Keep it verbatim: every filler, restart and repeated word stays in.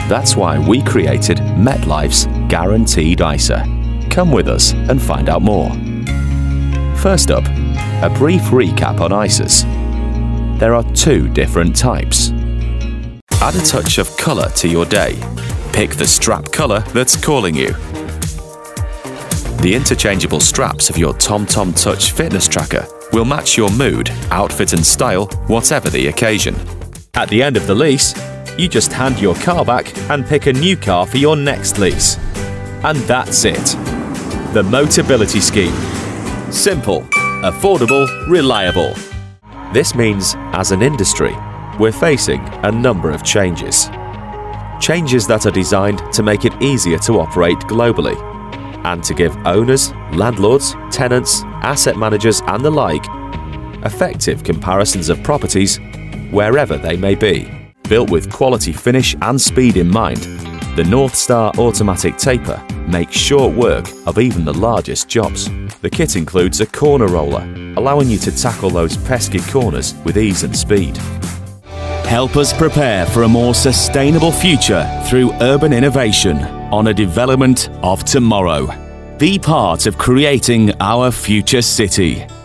That's why we created MetLife's Guaranteed I S A. Come with us and find out more. First up, a brief recap on I S As. There are two different types. Add a touch of colour to your day. Pick the strap colour that's calling you. The interchangeable straps of your TomTom Touch fitness tracker will match your mood, outfit and style, whatever the occasion. At the end of the lease, you just hand your car back and pick a new car for your next lease. And that's it. The Motability Scheme. Simple, affordable, reliable. This means, as an industry, we're facing a number of changes. Changes that are designed to make it easier to operate globally and to give owners, landlords, tenants, asset managers and the like effective comparisons of properties wherever they may be. Built with quality finish and speed in mind, the Northstar Automatic Taper makes short work of even the largest jobs. The kit includes a corner roller, allowing you to tackle those pesky corners with ease and speed. Help us prepare for a more sustainable future through urban innovation on a development of tomorrow. Be part of creating our future city.